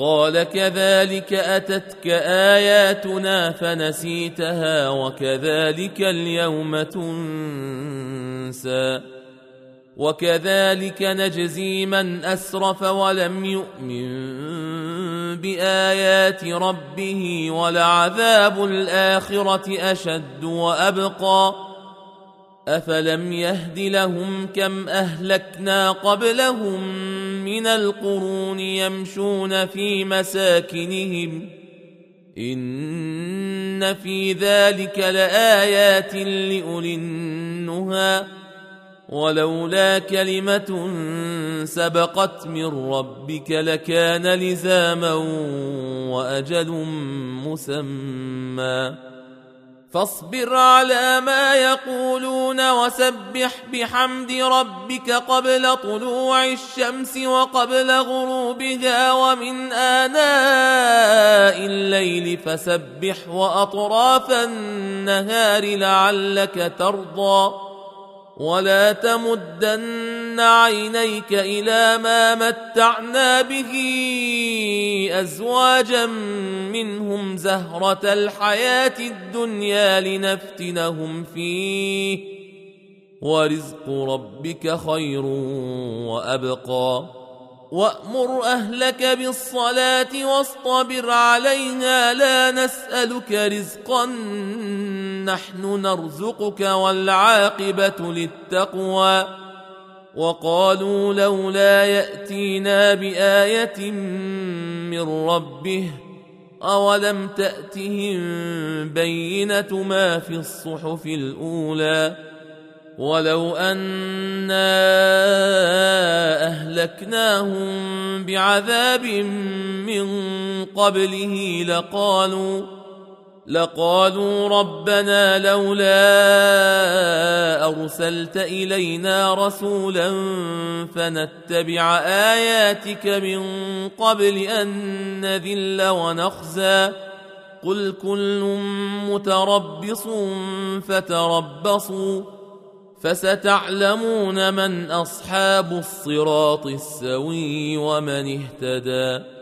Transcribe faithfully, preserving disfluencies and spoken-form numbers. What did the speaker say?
قال كذلك أتتك آياتنا فنسيتها وكذلك اليوم تنسى وكذلك نجزي من أسرف ولم يؤمن بآيات ربه ولعذاب الآخرة أشد وأبقى أفلم يهد لهم كم أهلكنا قبلهم من القرون يمشون في مساكنهم إن في ذلك لآيات لأولي النهى ولولا كلمة سبقت من ربك لكان لزاما وأجل مسمى فاصبر على ما يقولون وسبح بحمد ربك قبل طلوع الشمس وقبل غروبها ومن آناء الليل فسبح وأطراف النهار لعلك ترضى ولا تمدن عينيك إلى ما متعنا به أزواجا منهم زهرة الحياة الدنيا لنفتنهم فيه ورزق ربك خير وأبقى وأمر أهلك بالصلاة واصطبر عليها لا نسألك رزقا نحن نرزقك والعاقبة للتقوى وقالوا لولا يأتينا بآية من ربه أولم تأتهم بينة ما في الصحف الأولى ولو أنا أهلكناهم بعذاب من قبله لقالوا لقالوا ربنا لولا أرسلت إلينا رسولا فنتبع آياتك من قبل أن نذل ونخزى قل كل متربص فتربصوا فستعلمون من أصحاب الصراط السوي ومن اهتدى